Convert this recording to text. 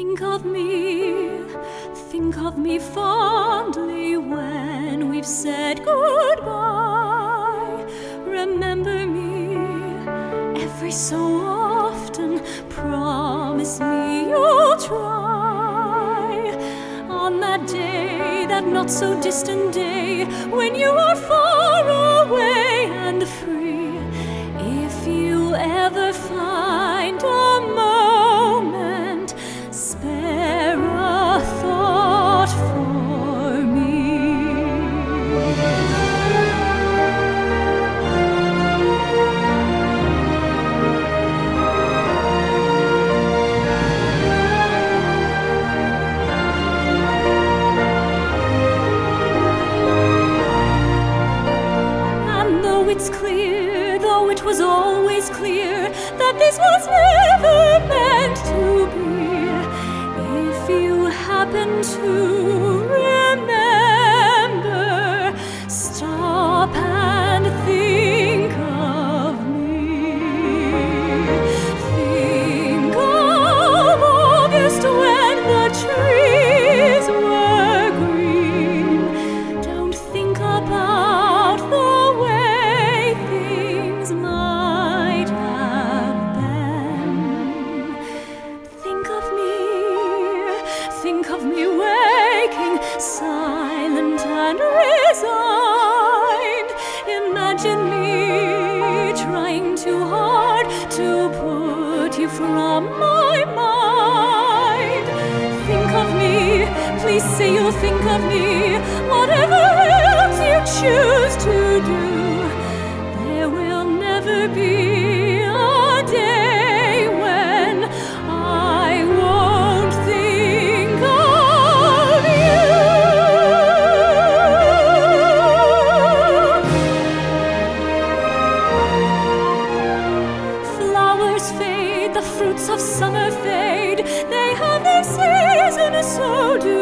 Think of me fondly when we've said goodbye. Remember me every so often. Promise me you'll try. On that day, that not so distant day, when you are far away and free, if you ever find a moment, spare a thought for me. And though it's clear, though it was always clear, that this was never meant to be, if you happen to remember, stop and think of me. Think of August when the trees were green. Don't think about the way things might have been. Think of me waking, silent and resigned. Imagine me trying too hard to put you from my mind. Think of me, please say you'll think of me, whatever else you choose to do. There will never be a day when I won't think of you. Flowers fade, the fruits of summer fade. They have their season, so do